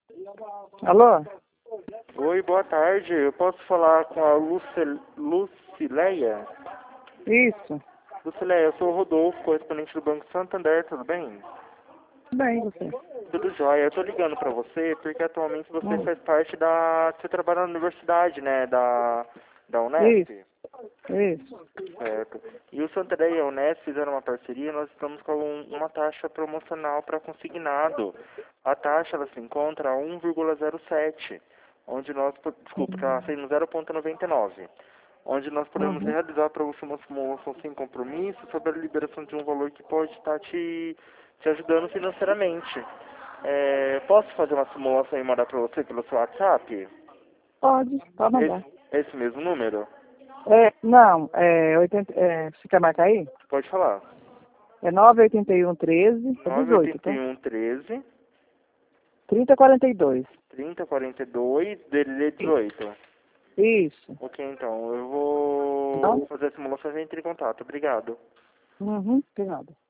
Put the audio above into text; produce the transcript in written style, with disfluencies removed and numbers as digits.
Alô? Oi, boa tarde. Eu posso falar com a Lucileia? Isso. Lucileia, eu sou o Rodolfo, correspondente do Banco Santander, tudo bem? Tudo bem, você? Tudo jóia. Eu tô ligando pra você porque atualmente você Hum. faz parte da... Você trabalha na universidade, né? Da Unesp? Isso. Isso. Certo. E o Santander e a Unesp fizeram uma parceria, nós estamos com uma taxa promocional para consignado. A taxa ela se encontra a 1,07, onde nós, desculpa, está sendo 0,99, onde nós podemos Uhum. realizar para você uma simulação sem compromisso sobre a liberação de um valor que pode estar te ajudando financeiramente. Posso fazer uma simulação e mandar para você pelo seu WhatsApp? Pode mandar. Esse mesmo número? Não, 80, você quer marcar aí? Pode falar. É 98113, é 18, tá? 98113 3042. 3042 DDD 18. Isso. Ok, então, eu Tá? vou fazer a simulação e entre em contato. Obrigado. Uhum, de nada.